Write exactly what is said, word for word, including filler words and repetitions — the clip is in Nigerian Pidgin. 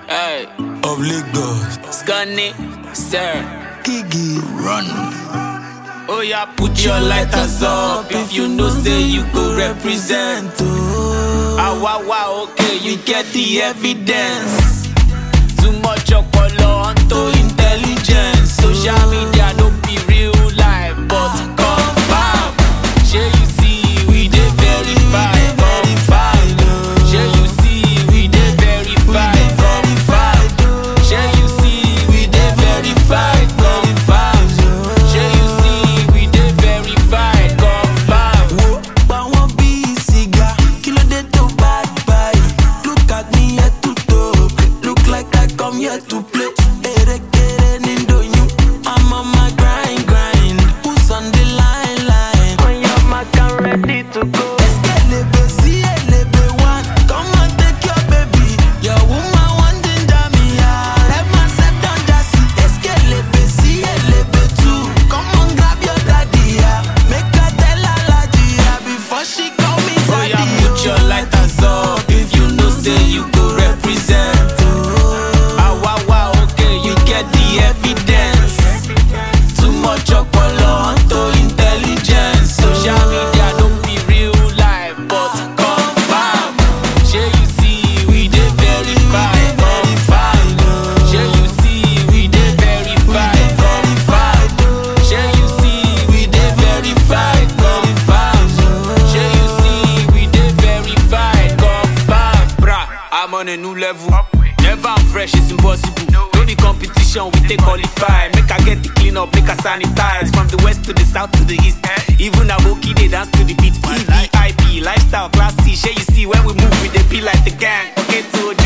Hey, of Lagos. Scunny, sir. Kigi, run. Oh yeah, put your lighters up if you know say you go represent. Oh, ah, wow, wow, okay, you get the evidence. Too much ọpọlọ onto intelligence. Social media no be real life, but confirm. Shey you see we dey verify, confirm. Shey you see we dey verify, confirm. Shey you see we dey verify, confirm. Shey you see we dey verify, confirm. Wo, pa wọ́n bí sìgá, kí ló dé tó bad bye? Look at me here to talk, look like I come here to play. Erékeré ní doyún, I'm on my grind, grind. Who's on the line, line? On your mark, I'm ready to go. Eskelebe, sí elebe one, come and take your baby. Your woman want ginger me, yeah. Let myself down, just see. Eskelebe, sí elebe two, come on grab your daddy, yeah. Make her tell Alaji, yeah, before she call me Oh daddy. yeah, put your lighters up if you know say you go represent. Ah, wow, wow, okay, you get the evidence. Too much ọpọlọ onto intelligence. Social media don't be real life, but confirm. Shey you see we dey verify, confirm. Shey you see we dey verify, confirm. Shey you see we dey verify, confirm. Shey you see we dey verify, confirm. Bra, I'm on a new level. Never I'm fresh, it's impossible. No the competition, we take qualify. Make I get the clean up, make I sanitize. From the west to the south to the east. Even Aboki, they dance to the beat. E V I P, lifestyle, class C. Shey you see when we move, we dey be like the gang. Forget to